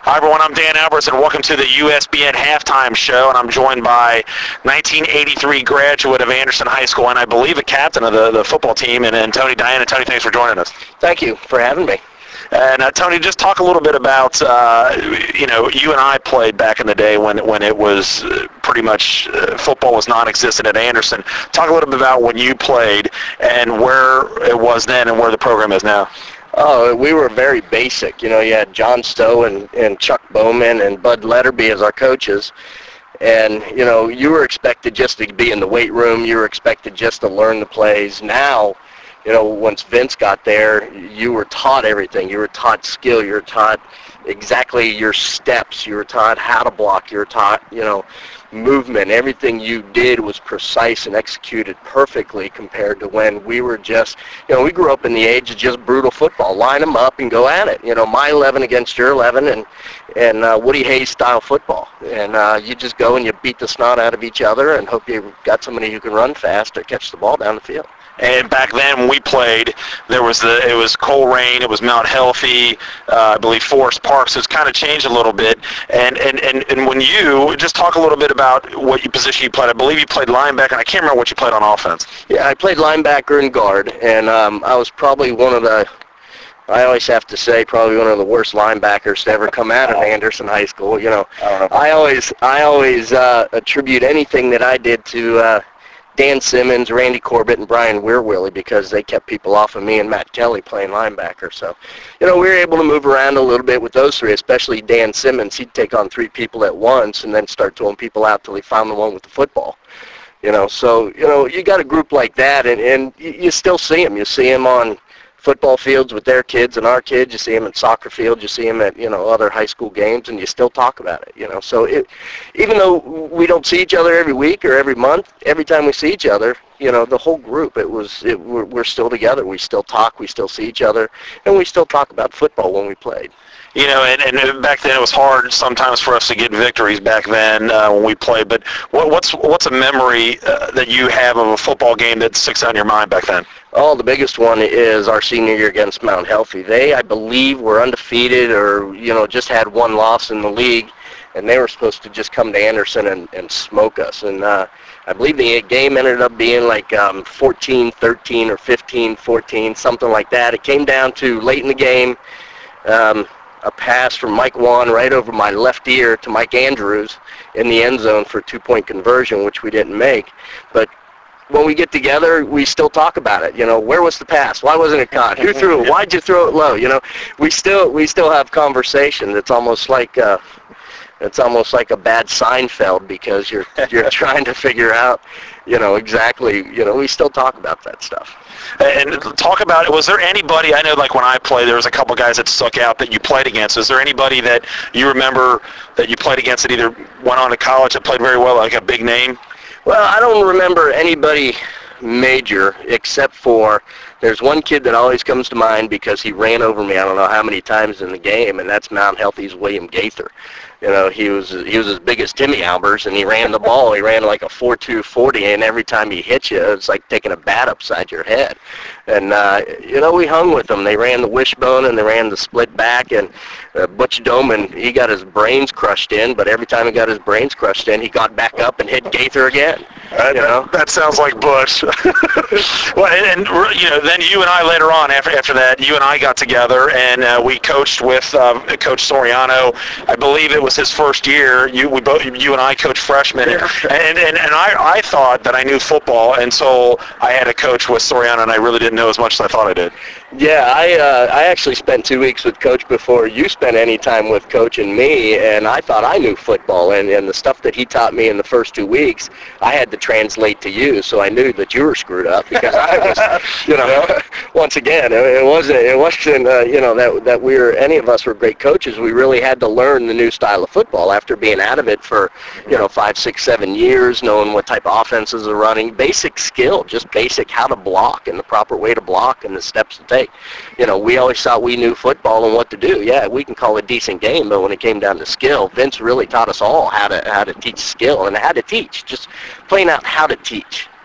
Hi everyone, I'm Dan Alberts and welcome to the USBN Halftime Show, and I'm joined by 1983 graduate of Anderson High School and I believe a captain of the football team, and Tony Diana. Tony, thanks for joining us. Thank you for having me. And Tony, just talk a little bit about, you and I played back in the day when it was pretty much football was non-existent at Anderson. Talk a little bit about when you played and where it was then and where the program is now. Oh, we were very basic. You had John Stowe and Chuck Bowman and Bud Letterby as our coaches. And, you were expected just to be in the weight room. You were expected just to learn the plays. Now, once Vince got there, you were taught everything. You were taught skill. You were taught exactly your steps. You were taught how to block. You were taught, movement. Everything you did was precise and executed perfectly compared to when we were just, we grew up in the age of just brutal football. Line them up and go at it. My 11 against your 11 and Woody Hayes style football. And you just go and you beat the snot out of each other and hope you got somebody who can run fast or catch the ball down the field. And back then when we played, it was Colerain, it was Mount Healthy, I believe Forest Park, so it's kind of changed a little bit. And when you, just talk a little bit about what position you played. I believe you played linebacker, and I can't remember what you played on offense. Yeah, I played linebacker and guard, and I was probably I always have to say, probably one of the worst linebackers to ever come out of Anderson High School. I always attribute anything that I did to Dan Simmons, Randy Corbett, and Brian Weirwilly, because they kept people off of me and Matt Kelly playing linebacker. So, we were able to move around a little bit with those three, especially Dan Simmons. He'd take on three people at once and then start throwing people out till he found the one with the football. So, you got a group like that, and you still see them. You see them on football fields with their kids and our kids. You see them at soccer fields. You see them at, other high school games, and you still talk about it, So even though we don't see each other every week or every month, every time we see each other, the whole group, we're still together. We still talk. We still see each other, and we still talk about football when we played. And back then it was hard sometimes for us to get victories back then when we played. But what's a memory that you have of a football game that sticks out in your mind back then? Oh, the biggest one is our senior year against Mount Healthy. They, I believe, were undefeated or, just had one loss in the league, and they were supposed to just come to Anderson and smoke us. And I believe the game ended up being like 14-13 or 15-14, something like that. It came down to late in the game, a pass from Mike Wan right over my left ear to Mike Andrews in the end zone for a two-point conversion, which we didn't make. But when we get together, we still talk about it. Where was the pass? Why wasn't it caught? Who threw it? Why'd you throw it low? We still have conversations. It's almost like a bad Seinfeld, because you're trying to figure out, exactly. We still talk about that stuff. And talk about, was there anybody, I know like when I played, there was a couple guys that stuck out that you played against. Is there anybody that you remember that you played against that either went on to college that played very well, like a big name? Well, I don't remember anybody major, except for there's one kid that always comes to mind because he ran over me I don't know how many times in the game, and that's Mount Healthy's William Gaither. He was as big as Timmy Albers, and he ran the ball. He ran like a 4.2 40, and every time he hit you, it's like taking a bat upside your head. And, we hung with them. They ran the wishbone, and they ran the split back, and Butch Doman, he got his brains crushed in, but every time he got his brains crushed in, he got back up and hit Gaither again. That sounds like Butch. Well, and then you and I later on, after that, you and I got together, and we coached with Coach Soriano. I believe it was his first year. You and I coached freshmen, and I thought that I knew football, and so I had a coach with Soriano, and I really didn't know as much as I thought I did. Yeah, I actually spent 2 weeks with Coach before you spent any time with Coach and me, and I thought I knew football, and the stuff that he taught me in the first 2 weeks, I had to translate to you, so I knew that you were screwed up, because I was, once again, it wasn't that we were, any of us were great coaches. We really had to learn the new style of football after being out of it for, 5, 6, 7 years, knowing what type of offenses are running, basic skill, just basic how to block and the proper way to block and the steps to take. We always thought we knew football and what to do. Yeah, we can call a decent game, but when it came down to skill, Vince really taught us all how to teach skill and how to teach, just plain out how to teach.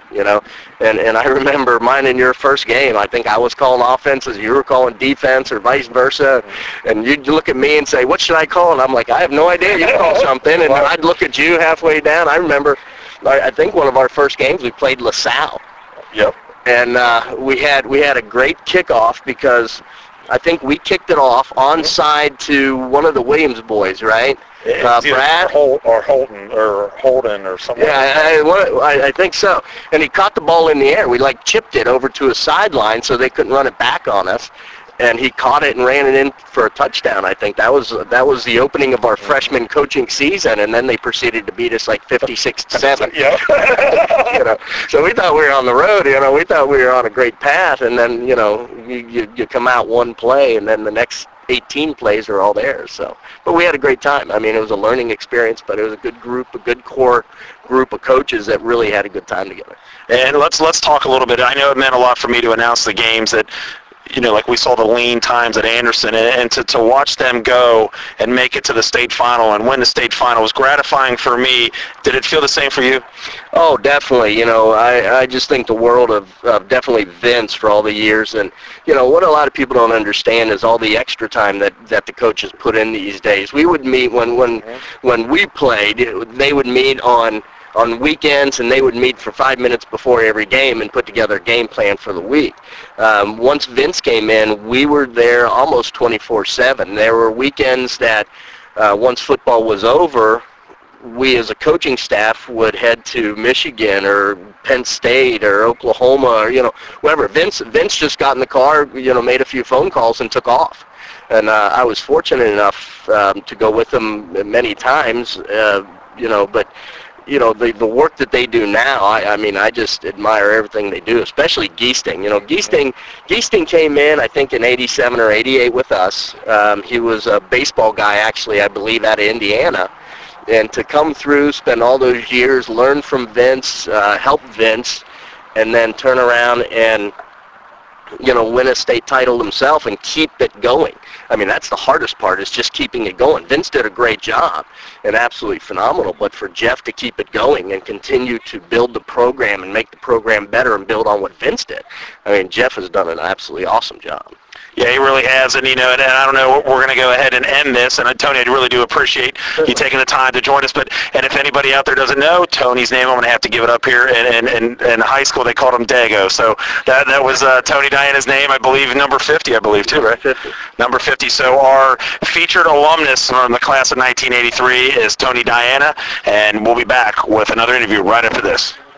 you know. And I remember mine in your first game. I think I was calling offenses, you were calling defense, or vice versa. And you'd look at me and say, what should I call? And I'm like, I have no idea. You call something. And I'd look at you halfway down. I remember, I think one of our first games we played LaSalle. Yep. And we had a great kickoff because I think we kicked it off onside to one of the Williams boys, right? Brad or Holden or something. Yeah, I think so. And he caught the ball in the air. We chipped it over to a sideline so they couldn't run it back on us. And he caught it and ran it in for a touchdown. I think that was the opening of our freshman coaching season, and then they proceeded to beat us 56-7. Yeah. So we thought we were on the road. We thought we were on a great path, and then you come out one play, and then the next 18 plays are all there. So, but we had a great time. I mean, it was a learning experience, but it was a good group, a good core group of coaches that really had a good time together. And let's talk a little bit. I know it meant a lot for me to announce the games that, like we saw the lean times at Anderson, and to watch them go and make it to the state final and win the state final was gratifying for me. Did it feel the same for you? Oh, definitely. I just think the world of definitely Vince for all the years. And, what a lot of people don't understand is all the extra time that the coaches put in these days. We would meet when we played, they would meet on weekends, and they would meet for 5 minutes before every game and put together a game plan for the week. Once Vince came in, we were there almost 24/7. There were weekends that once football was over, we as a coaching staff would head to Michigan or Penn State or Oklahoma or, wherever. Vince just got in the car, made a few phone calls and took off. And I was fortunate enough to go with him many times, but the work that they do now, I just admire everything they do, especially Giesting. Giesting came in, I think, in 87 or 88 with us. He was a baseball guy, actually, I believe, out of Indiana. And to come through, spend all those years, learn from Vince, help Vince, and then turn around and win a state title himself and keep it going. That's the hardest part, is just keeping it going. Vince did a great job and absolutely phenomenal, but for Jeff to keep it going and continue to build the program and make the program better and build on what Vince did, Jeff has done an absolutely awesome job. Yeah, he really has, and and I don't know, we're going to go ahead and end this, and Tony, I really do appreciate you taking the time to join us, and if anybody out there doesn't know Tony's name, I'm going to have to give it up here. In high school, they called him Dago, so that was Tony Diana's name, I believe, number 50, too, right? 50. Number 50. So our featured alumnus from the class of 1983 is Tony Diana, and we'll be back with another interview right after this.